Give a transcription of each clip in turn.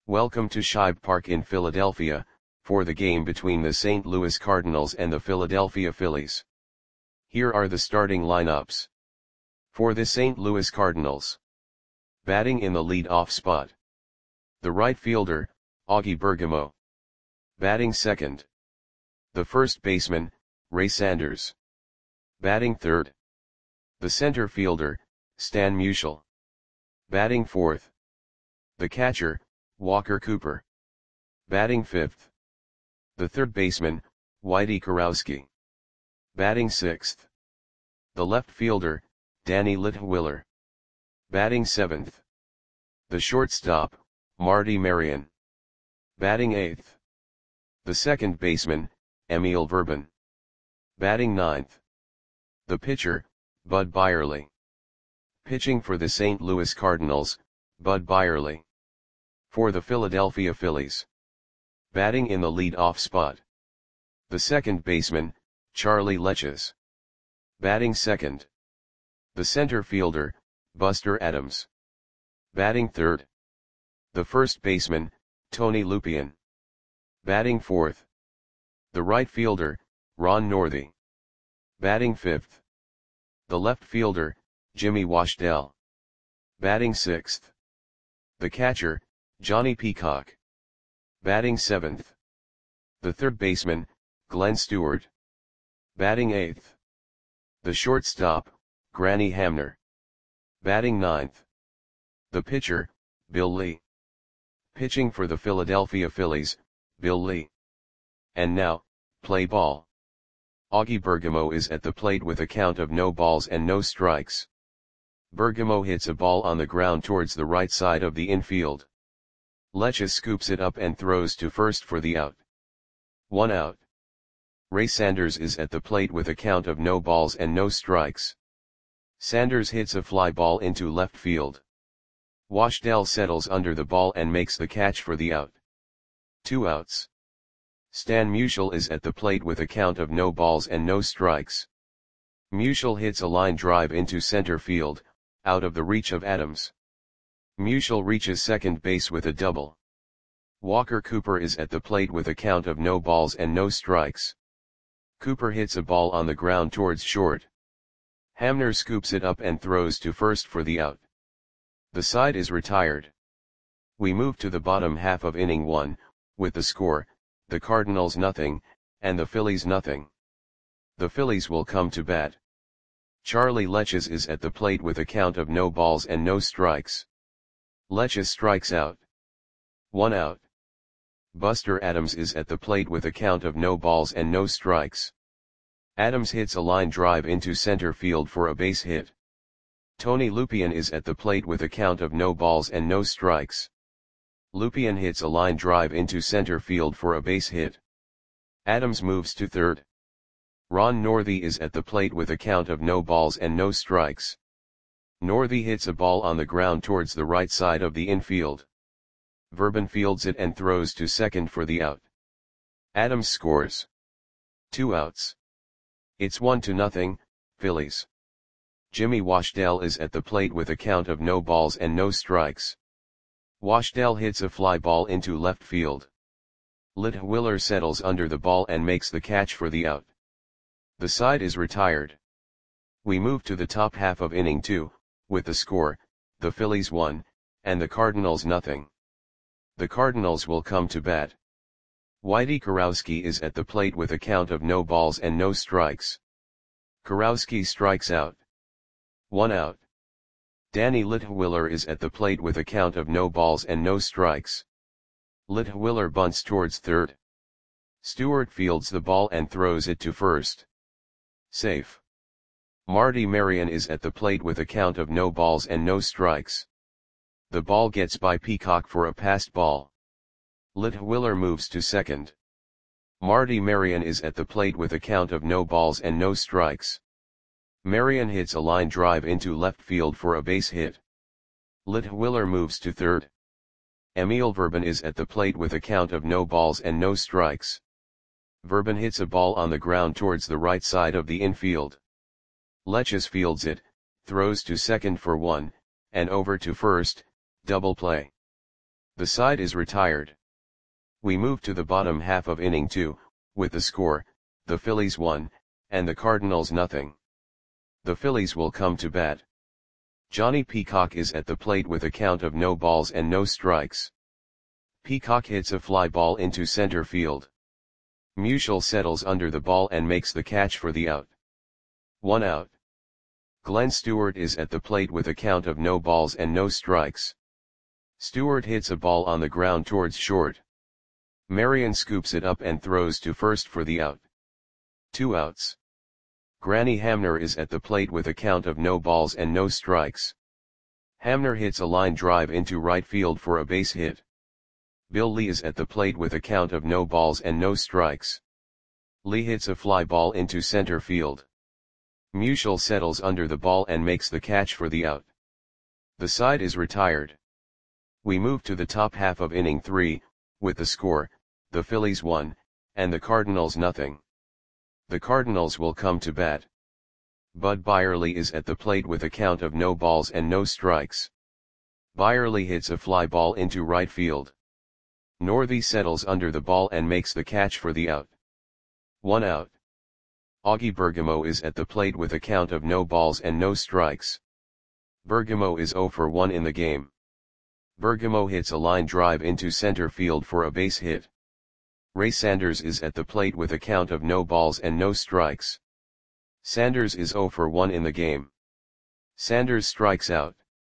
Welcome to Shibe Park in Philadelphia, for the game between the St. Louis Cardinals and the Philadelphia Phillies. Here are the starting lineups. For the St. Louis Cardinals. Batting in the lead-off spot. The right fielder, Augie Bergamo. Batting second. The first baseman, Ray Sanders. Batting third. The center fielder, Stan Musial. Batting fourth. The catcher, Walker Cooper. Batting fifth. The third baseman, Whitey Kurowski. Batting sixth. The left fielder, Danny Litwiler. Batting seventh. The shortstop, Marty Marion. Batting eighth. The second baseman, Emil Verban. Batting ninth. The pitcher, Bud Byerly. Pitching for the St. Louis Cardinals, Bud Byerly. For the Philadelphia Phillies. Batting in the lead-off spot. The second baseman, Charlie Leches. Batting second. The center fielder, Buster Adams. Batting third. The first baseman, Tony Lupien. Batting fourth. The right fielder, Ron Northey. Batting fifth. The left fielder, Jimmy Washdell. Batting sixth. The catcher, Johnny Peacock. Batting seventh. The third baseman, Glenn Stewart. Batting eighth. The shortstop, Granny Hamner. Batting ninth. The pitcher, Bill Lee. Pitching for the Philadelphia Phillies, Bill Lee. And now, play ball. Augie Bergamo is at the plate with a count of no balls and no strikes. Bergamo hits a ball on the ground towards the right side of the infield. Leches scoops it up and throws to first for the out. 1 out. Ray Sanders is at the plate with a count of no balls and no strikes. Sanders hits a fly ball into left field. Washdell settles under the ball and makes the catch for the out. 2 outs. Stan Musial is at the plate with a count of no balls and no strikes. Musial hits a line drive into center field, out of the reach of Adams. Musial reaches second base with a double. Walker Cooper is at the plate with a count of no balls and no strikes. Cooper hits a ball on the ground towards short. Hamner scoops it up and throws to first for the out. The side is retired. We move to the bottom half of inning 1, with the score, the Cardinals nothing, and the Phillies nothing. The Phillies will come to bat. Charlie Leches is at the plate with a count of no balls and no strikes. Leches strikes out. 1 out. Buster Adams is at the plate with a count of no balls and no strikes. Adams hits a line drive into center field for a base hit. Tony Lupien is at the plate with a count of no balls and no strikes. Lupien hits a line drive into center field for a base hit. Adams moves to third. Ron Northey is at the plate with a count of no balls and no strikes. Northey hits a ball on the ground towards the right side of the infield. Verban fields it and throws to second for the out. Adams scores. 2 outs. It's 1-0, Phillies. Jimmy Washdell is at the plate with a count of no balls and no strikes. Washdell hits a fly ball into left field. Litwiler settles under the ball and makes the catch for the out. The side is retired. We move to the top half of inning 2, with the score, the Phillies 1, and the Cardinals nothing. The Cardinals will come to bat. Whitey Kurowski is at the plate with a count of no balls and no strikes. Kurowski strikes out. 1 out. Danny Litwiler is at the plate with a count of no balls and no strikes. Litwiler bunts towards third. Stewart fields the ball and throws it to first. Safe. Marty Marion is at the plate with a count of no balls and no strikes. The ball gets by Peacock for a passed ball. Litwiler moves to second. Marty Marion is at the plate with a count of no balls and no strikes. Marion hits a line drive into left field for a base hit. Litwiler moves to third. Emil Verban is at the plate with a count of no balls and no strikes. Verban hits a ball on the ground towards the right side of the infield. Leches fields it, throws to second for 1, and over to first, double play. The side is retired. We move to the bottom half of inning 2, with the score, the Phillies 1, and the Cardinals nothing. The Phillies will come to bat. Johnny Peacock is at the plate with a count of no balls and no strikes. Peacock hits a fly ball into center field. Musial settles under the ball and makes the catch for the out. 1 out. Glenn Stewart is at the plate with a count of no balls and no strikes. Stewart hits a ball on the ground towards short. Marion scoops it up and throws to first for the out. 2 outs. Granny Hamner is at the plate with a count of no balls and no strikes. Hamner hits a line drive into right field for a base hit. Bill Lee is at the plate with a count of no balls and no strikes. Lee hits a fly ball into center field. Musial settles under the ball and makes the catch for the out. The side is retired. We move to the top half of inning 3, with the score, the Phillies 1, and the Cardinals nothing. The Cardinals will come to bat. Bud Byerly is at the plate with a count of no balls and no strikes. Byerly hits a fly ball into right field. Northey settles under the ball and makes the catch for the out. 1 out. Augie Bergamo is at the plate with a count of no balls and no strikes. Bergamo is 0 for 1 in the game. Bergamo hits a line drive into center field for a base hit. Ray Sanders is at the plate with a count of no balls and no strikes. Sanders is 0 for 1 in the game. Sanders strikes out.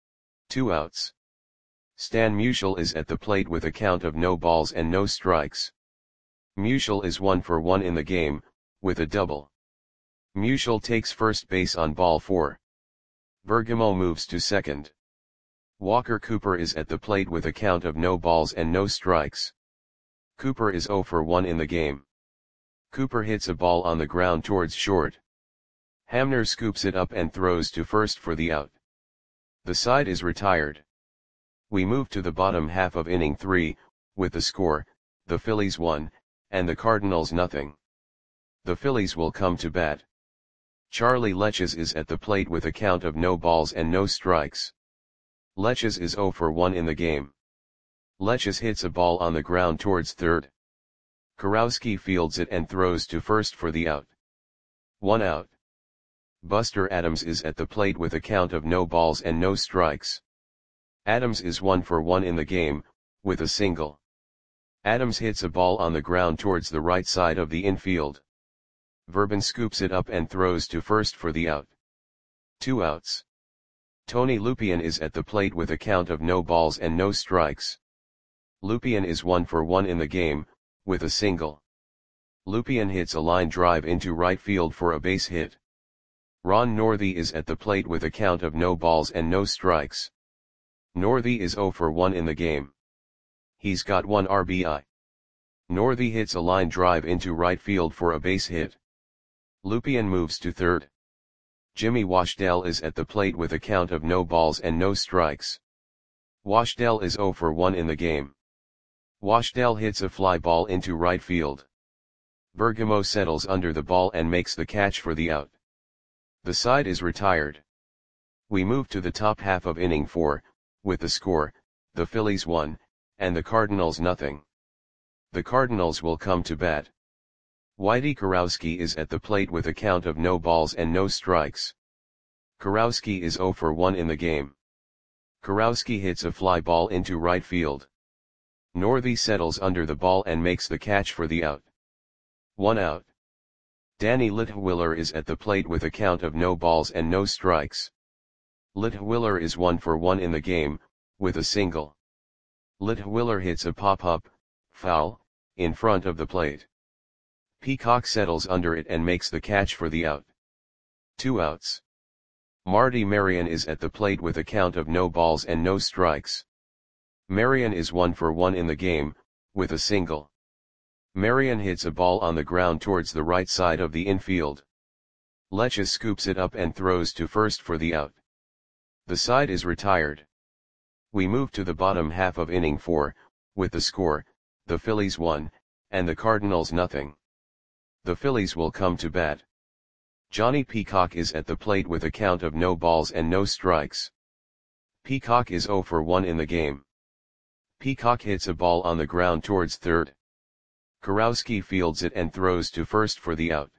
2 outs. Stan Musial is at the plate with a count of no balls and no strikes. Musial is 1 for 1 in the game, with a double. Musial takes first base on ball 4. Bergamo moves to second. Walker Cooper is at the plate with a count of no balls and no strikes. Cooper is 0 for 1 in the game. Cooper hits a ball on the ground towards short. Hamner scoops it up and throws to first for the out. The side is retired. We move to the bottom half of inning 3, with the score, the Phillies 1, and the Cardinals nothing. The Phillies will come to bat. Charlie Leches is at the plate with a count of no balls and no strikes. Leches is 0 for 1 in the game. Leches hits a ball on the ground towards third. Kurowski fields it and throws to first for the out. 1 out. Buster Adams is at the plate with a count of no balls and no strikes. Adams is 1 for 1 in the game, with a single. Adams hits a ball on the ground towards the right side of the infield. Verban scoops it up and throws to first for the out. 2 outs. Tony Lupien is at the plate with a count of no balls and no strikes. Lupien is 1 for 1 in the game, with a single. Lupien hits a line drive into right field for a base hit. Ron Northey is at the plate with a count of no balls and no strikes. Northey is 0 for 1 in the game. He's got 1 RBI. Northey hits a line drive into right field for a base hit. Lupien moves to third. Jimmy Washdell is at the plate with a count of no balls and no strikes. Washdell is 0 for 1 in the game. Washdell hits a fly ball into right field. Bergamo settles under the ball and makes the catch for the out. The side is retired. We move to the top half of inning 4, with the score, the Phillies 1, and the Cardinals nothing. The Cardinals will come to bat. Whitey Kurowski is at the plate with a count of no balls and no strikes. Kurowski is 0 for 1 in the game. Kurowski hits a fly ball into right field. Northey settles under the ball and makes the catch for the out. 1 out. Danny Litwiller is at the plate with a count of no balls and no strikes. Litwiller is 1 for 1 in the game, with a single. Litwiller hits a pop-up, foul, in front of the plate. Peacock settles under it and makes the catch for the out. 2 outs. Marty Marion is at the plate with a count of no balls and no strikes. Marion is 1 for 1 in the game, with a single. Marion hits a ball on the ground towards the right side of the infield. Leches scoops it up and throws to first for the out. The side is retired. We move to the bottom half of inning 4, with the score, the Phillies 1, and the Cardinals nothing. The Phillies will come to bat. Johnny Peacock is at the plate with a count of no balls and no strikes. Peacock is 0 for 1 in the game. Peacock hits a ball on the ground towards third. Kurowski fields it and throws to first for the out.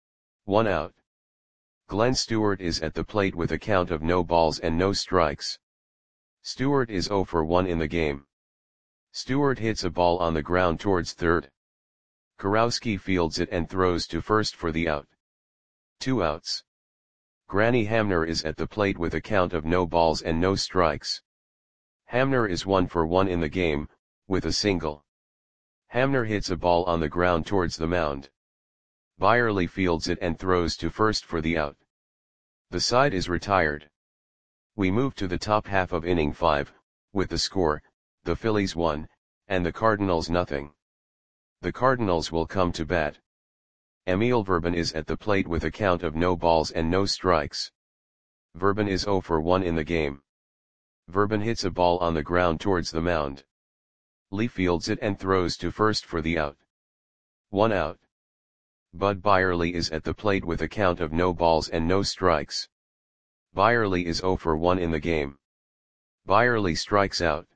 1 out. Glenn Stewart is at the plate with a count of no balls and no strikes. Stewart is 0 for 1 in the game. Stewart hits a ball on the ground towards third. Kurowski fields it and throws to first for the out. 2 outs. Granny Hamner is at the plate with a count of no balls and no strikes. Hamner is 1 for 1 in the game, with a single. Hamner hits a ball on the ground towards the mound. Byerly fields it and throws to first for the out. The side is retired. We move to the top half of inning 5, with the score, the Phillies 1, and the Cardinals nothing. The Cardinals will come to bat. Emil Verban is at the plate with a count of no balls and no strikes. Verban is 0 for 1 in the game. Verban hits a ball on the ground towards the mound. Lee fields it and throws to first for the out. 1 out. Bud Byerly is at the plate with a count of no balls and no strikes. Byerly is 0 for 1 in the game. Byerly strikes out.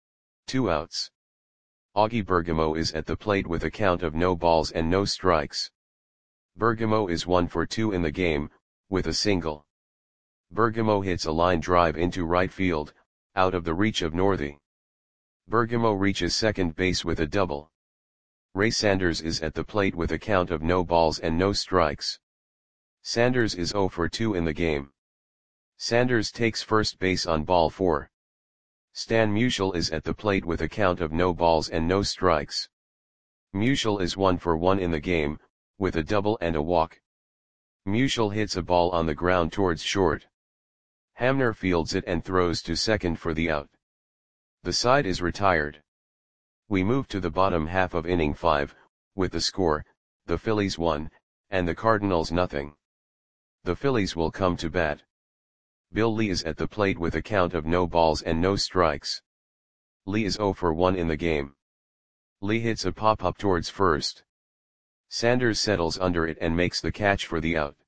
2 outs. Augie Bergamo is at the plate with a count of no balls and no strikes. Bergamo is 1 for 2 in the game, with a single. Bergamo hits a line drive into right field, out of the reach of Northey. Bergamo reaches second base with a double. Ray Sanders is at the plate with a count of no balls and no strikes. Sanders is 0 for 2 in the game. Sanders takes first base on ball 4. Stan Musial is at the plate with a count of no balls and no strikes. Musial is 1 for 1 in the game, with a double and a walk. Musial hits a ball on the ground towards short. Hamner fields it and throws to second for the out. The side is retired. We move to the bottom half of inning 5, with the score, the Phillies 1, and the Cardinals nothing. The Phillies will come to bat. Bill Lee is at the plate with a count of no balls and no strikes. Lee is 0 for 1 in the game. Lee hits a pop-up towards first. Sanders settles under it and makes the catch for the out.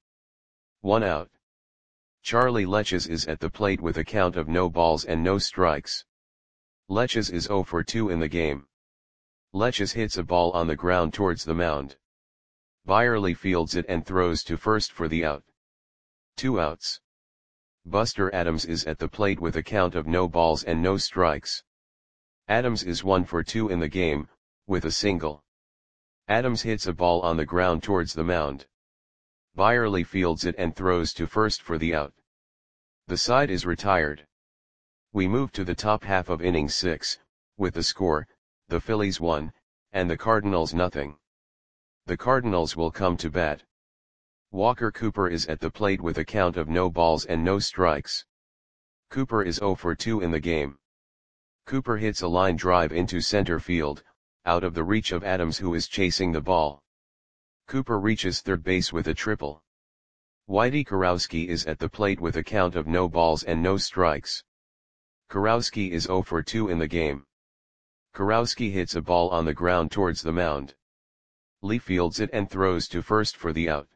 1 out. Charlie Leches is at the plate with a count of no balls and no strikes. Leches is 0 for 2 in the game. Leches hits a ball on the ground towards the mound. Byerly fields it and throws to first for the out. 2 outs. Buster Adams is at the plate with a count of no balls and no strikes. Adams is 1 for 2 in the game, with a single. Adams hits a ball on the ground towards the mound. Byerly fields it and throws to first for the out. The side is retired. We move to the top half of inning 6, with the score, the Phillies 1, and the Cardinals nothing. The Cardinals will come to bat. Walker Cooper is at the plate with a count of no balls and no strikes. Cooper is 0 for 2 in the game. Cooper hits a line drive into center field, out of the reach of Adams who is chasing the ball. Cooper reaches third base with a triple. Whitey Kurowski is at the plate with a count of no balls and no strikes. Kurowski is 0 for 2 in the game. Kurowski hits a ball on the ground towards the mound. Lee fields it and throws to first for the out.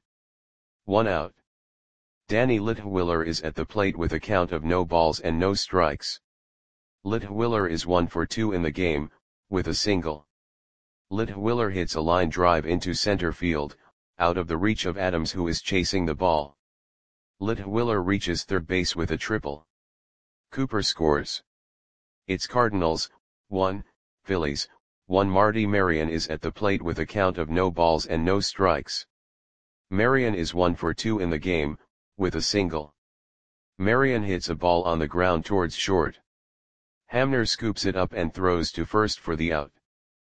1 out. Danny Litwiller is at the plate with a count of no balls and no strikes. Litwiller is 1 for 2 in the game, with a single. Litwiller hits a line drive into center field, out of the reach of Adams who is chasing the ball. Litwiller reaches third base with a triple. Cooper scores. It's Cardinals, 1, Phillies, 1. Marty Marion is at the plate with a count of no balls and no strikes. Marion is 1 for 2 in the game, with a single. Marion hits a ball on the ground towards short. Hamner scoops it up and throws to first for the out.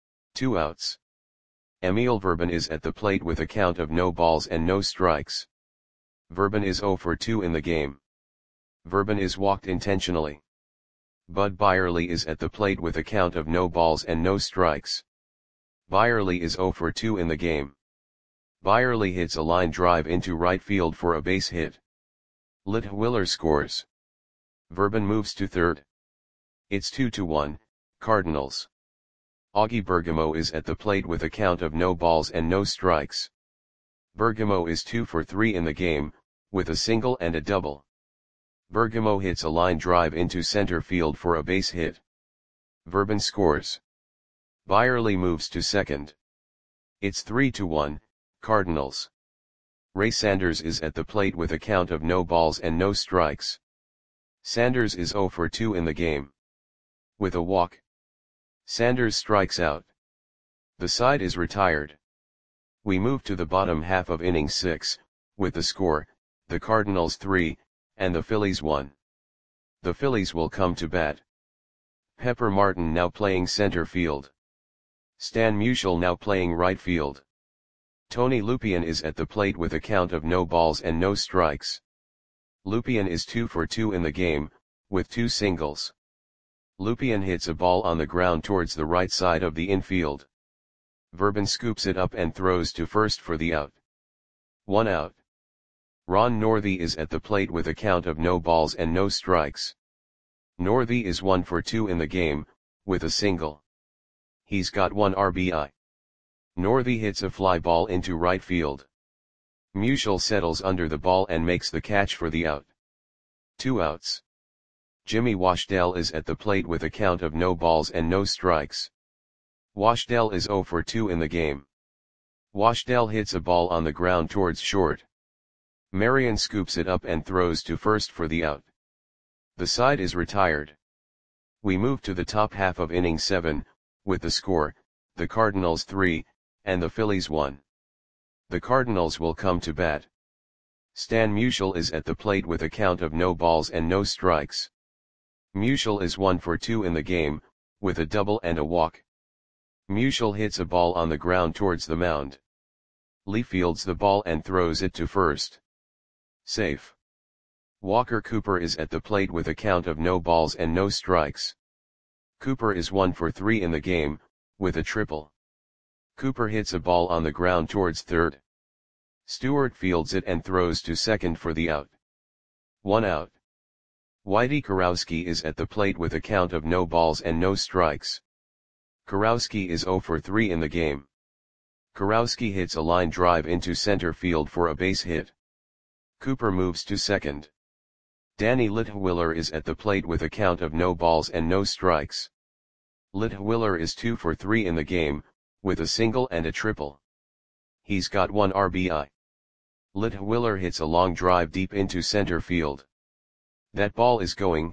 2 outs. Emil Verban is at the plate with a count of no balls and no strikes. Verban is 0 for 2 in the game. Verban is walked intentionally. Bud Byerly is at the plate with a count of no balls and no strikes. Byerly is 0 for 2 in the game. Byerly hits a line drive into right field for a base hit. Litwiller scores. Verban moves to third. It's 2-1, Cardinals. Augie Bergamo is at the plate with a count of no balls and no strikes. Bergamo is 2 for 3 in the game, with a single and a double. Bergamo hits a line drive into center field for a base hit. Verben scores. Byerly moves to second. It's 3-1, Cardinals. Ray Sanders is at the plate with a count of no balls and no strikes. Sanders is 0 for 2 in the game. With a walk, Sanders strikes out. The side is retired. We move to the bottom half of inning 6, with the score, the Cardinals 3, and the Phillies 1. The Phillies will come to bat. Pepper Martin now playing center field. Stan Musial now playing right field. Tony Lupien is at the plate with a count of no balls and no strikes. Lupien is 2 for 2 in the game, with 2 singles. Lupien hits a ball on the ground towards the right side of the infield. Verben scoops it up and throws to first for the out. 1 out. Ron Northey is at the plate with a count of no balls and no strikes. Northey is 1 for 2 in the game, with a single. He's got 1 RBI. Northey hits a fly ball into right field. Musial settles under the ball and makes the catch for the out. 2 outs. Jimmy Washdell is at the plate with a count of no balls and no strikes. Washdell is 0 for 2 in the game. Washdell hits a ball on the ground towards short. Marion scoops it up and throws to first for the out. The side is retired. We move to the top half of inning 7, with the score, the Cardinals 3, and the Phillies 1. The Cardinals will come to bat. Stan Musial is at the plate with a count of no balls and no strikes. Musial is 1 for 2 in the game, with a double and a walk. Musial hits a ball on the ground towards the mound. Lee fields the ball and throws it to first. Safe. Walker Cooper is at the plate with a count of no balls and no strikes. Cooper is 1 for 3 in the game, with a triple. Cooper hits a ball on the ground towards third. Stewart fields it and throws to second for the out. 1 out. Whitey Kurowski is at the plate with a count of no balls and no strikes. Kurowski is 0 for 3 in the game. Kurowski hits a line drive into center field for a base hit. Cooper moves to second. Danny Litwiller is at the plate with a count of no balls and no strikes. Litwiller is 2 for 3 in the game, with a single and a triple. He's got 1 RBI. Litwiller hits a long drive deep into center field. That ball is gone.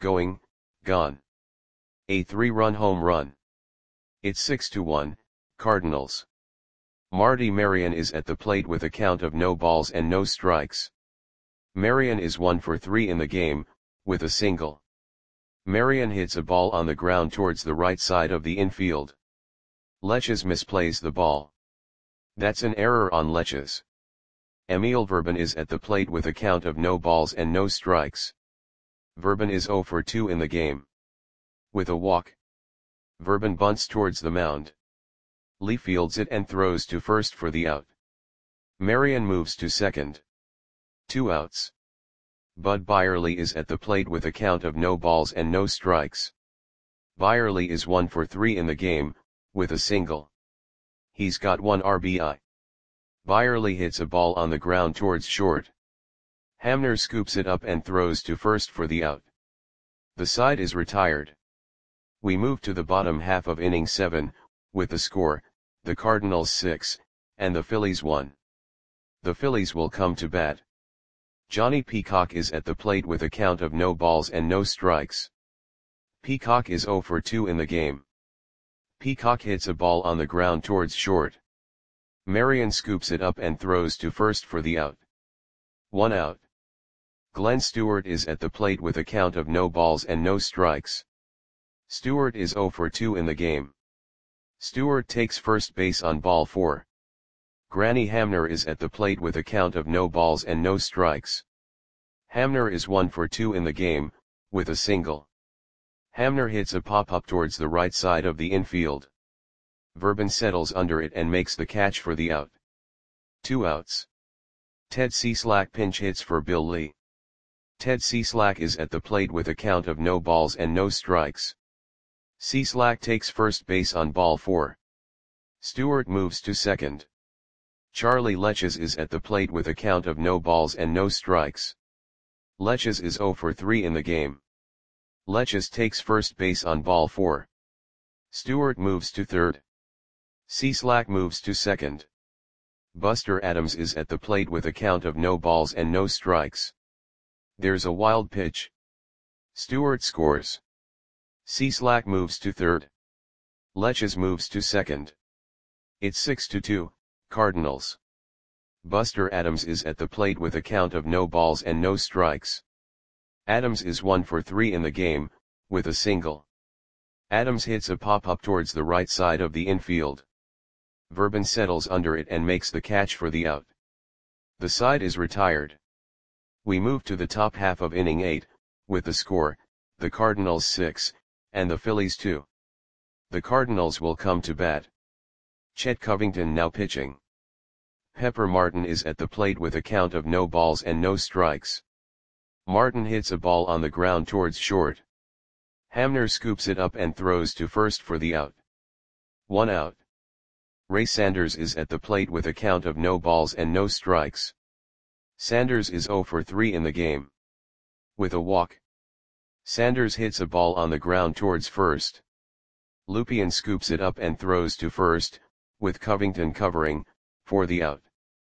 A 3-run home run. It's 6-1, Cardinals. Marty Marion is at the plate with a count of no balls and no strikes. Marion is 1 for 3 in the game, with a single. Marion hits a ball on the ground towards the right side of the infield. Leches misplays the ball. That's an error on Leches. Emil Verben is at the plate with a count of no balls and no strikes. Verben is 0 for 2 in the game. With a walk, Verben bunts towards the mound. Lee fields it and throws to first for the out. Marion moves to second. 2 outs. Bud Byerly is at the plate with a count of no balls and no strikes. Byerly is 1 for 3 in the game, with a single. He's got 1 RBI. Byerly hits a ball on the ground towards short. Hamner scoops it up and throws to first for the out. The side is retired. We move to the bottom half of inning 7, with the score, the Cardinals 6, and the Phillies 1. The Phillies will come to bat. Johnny Peacock is at the plate with a count of no balls and no strikes. Peacock is 0 for 2 in the game. Peacock hits a ball on the ground towards short. Marion scoops it up and throws to first for the out. 1 out. Glenn Stewart is at the plate with a count of no balls and no strikes. Stewart is 0 for 2 in the game. Stewart takes first base on ball 4. Granny Hamner is at the plate with a count of no balls and no strikes. Hamner is 1 for 2 in the game, with a single. Hamner hits a pop-up towards the right side of the infield. Verben settles under it and makes the catch for the out. 2 outs. Ted Cieslak pinch hits for Bill Lee. Ted Cieslak is at the plate with a count of no balls and no strikes. Cieslak takes first base on ball 4. Stewart moves to second. Charlie Leches is at the plate with a count of no balls and no strikes. Leches is 0 for 3 in the game. Leches takes first base on ball 4. Stewart moves to third. Cieslak moves to second. Buster Adams is at the plate with a count of no balls and no strikes. There's a wild pitch. Stewart scores. Cieslak moves to third. Leches moves to second. It's 6-2, Cardinals. Buster Adams is at the plate with a count of no balls and no strikes. Adams is 1 for 3 in the game, with a single. Adams hits a pop-up towards the right side of the infield. Verban settles under it and makes the catch for the out. The side is retired. We move to the top half of inning 8, with the score, the Cardinals 6, and the Phillies 2. The Cardinals will come to bat. Chet Covington now pitching. Pepper Martin is at the plate with a count of no balls and no strikes. Martin hits a ball on the ground towards short. Hamner scoops it up and throws to first for the out. 1 out. Ray Sanders is at the plate with a count of no balls and no strikes. Sanders is 0 for 3 in the game. With a walk. Sanders hits a ball on the ground towards first. Lupien scoops it up and throws to first, with Covington covering, for the out.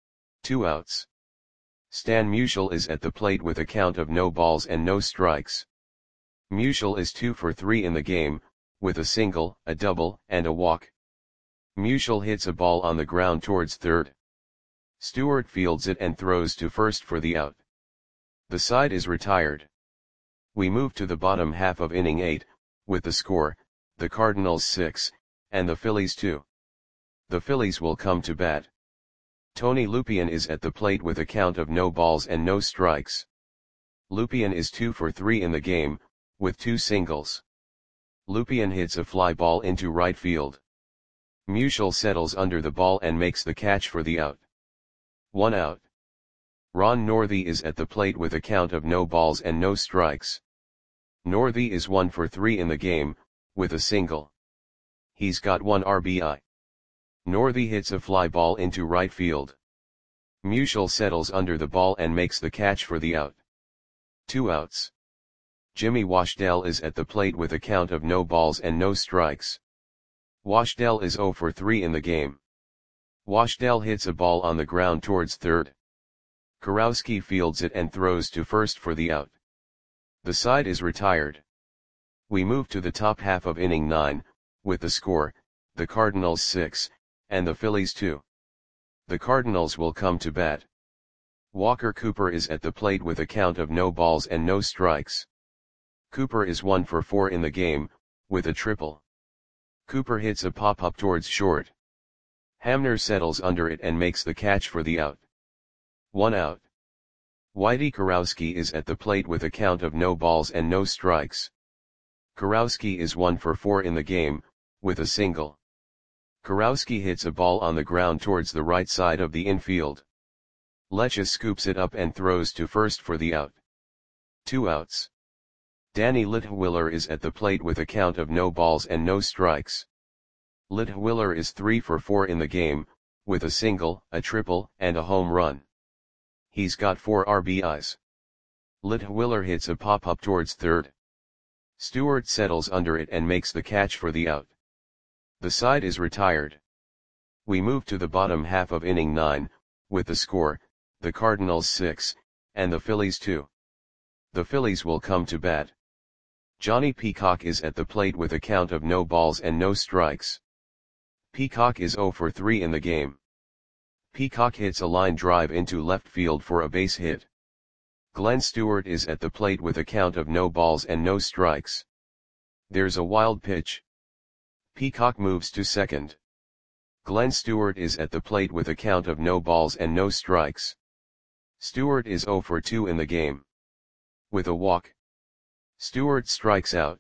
2 outs. Stan Musial is at the plate with a count of no balls and no strikes. Musial is 2 for 3 in the game, with a single, a double, and a walk. Musial hits a ball on the ground towards third. Stewart fields it and throws to first for the out. The side is retired. We move to the bottom half of inning 8, with the score, the Cardinals 6, and the Phillies 2. The Phillies will come to bat. Tony Lupien is at the plate with a count of no balls and no strikes. Lupien is 2 for 3 in the game, with 2 singles. Lupien hits a fly ball into right field. Musial settles under the ball and makes the catch for the out. 1 out. Ron Northey is at the plate with a count of no balls and no strikes. Northey is 1 for 3 in the game, with a single. He's got 1 RBI. Northey hits a fly ball into right field. Musial settles under the ball and makes the catch for the out. 2 outs. Jimmy Washdell is at the plate with a count of no balls and no strikes. Washdell is 0 for 3 in the game. Washdell hits a ball on the ground towards third. Kurowski fields it and throws to first for the out. The side is retired. We move to the top half of inning 9, with the score, the Cardinals 6, and the Phillies 2. The Cardinals will come to bat. Walker Cooper is at the plate with a count of no balls and no strikes. Cooper is 1 for 4 in the game, with a triple. Cooper hits a pop-up towards short. Hamner settles under it and makes the catch for the out. 1 out. Whitey Kurowski is at the plate with a count of no balls and no strikes. Kurowski is 1 for 4 in the game, with a single. Kurowski hits a ball on the ground towards the right side of the infield. Leches scoops it up and throws to first for the out. 2 outs. Danny Litwiller is at the plate with a count of no balls and no strikes. Litwiller is 3 for 4 in the game, with a single, a triple, and a home run. He's got 4 RBIs. Litwiller hits a pop-up towards third. Stewart settles under it and makes the catch for the out. The side is retired. We move to the bottom half of inning 9, with the score, the Cardinals 6, and the Phillies 2. The Phillies will come to bat. Johnny Peacock is at the plate with a count of no balls and no strikes. Peacock is 0 for 3 in the game. Peacock hits a line drive into left field for a base hit. Glenn Stewart is at the plate with a count of no balls and no strikes. There's a wild pitch. Peacock moves to second. Glenn Stewart is at the plate with a count of no balls and no strikes. Stewart is 0 for 2 in the game. With a walk. Stewart strikes out.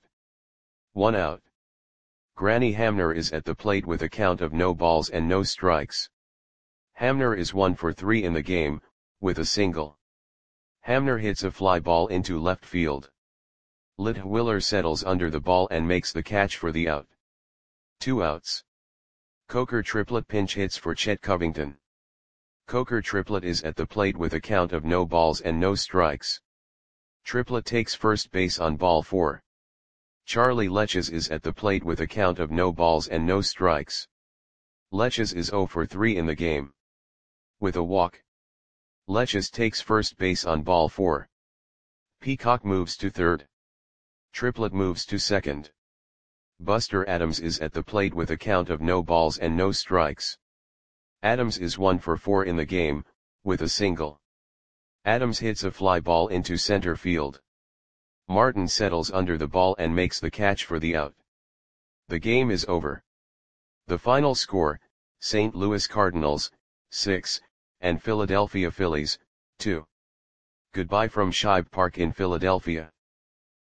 1 out. Granny Hamner is at the plate with a count of no balls and no strikes. Hamner is 1 for 3 in the game, with a single. Hamner hits a fly ball into left field. Litwiller settles under the ball and makes the catch for the out. 2 outs. Coker Triplett pinch hits for Chet Covington. Coker Triplett is at the plate with a count of no balls and no strikes. Triplett takes first base on ball 4. Charlie Leches is at the plate with a count of no balls and no strikes. Leches is 0 for 3 in the game. With a walk, Leches takes first base on ball 4. Peacock moves to third. Triplett moves to second. Buster Adams is at the plate with a count of no balls and no strikes. Adams is 1 for 4 in the game, with a single. Adams hits a fly ball into center field. Martin settles under the ball and makes the catch for the out. The game is over. The final score, St. Louis Cardinals, 6, and Philadelphia Phillies, 2. Goodbye from Shibe Park in Philadelphia.